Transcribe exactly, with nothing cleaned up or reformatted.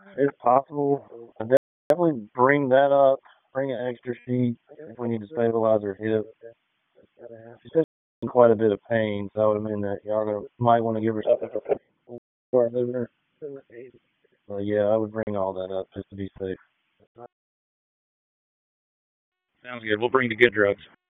It's possible. I definitely bring that up. Bring an extra sheet if we need to stabilize her hip. She said she's in quite a bit of pain, so I would mean that y'all gonna, might want to give her something for moving her. But yeah, I would bring all that up just to be safe. Sounds good. We'll bring the good drugs.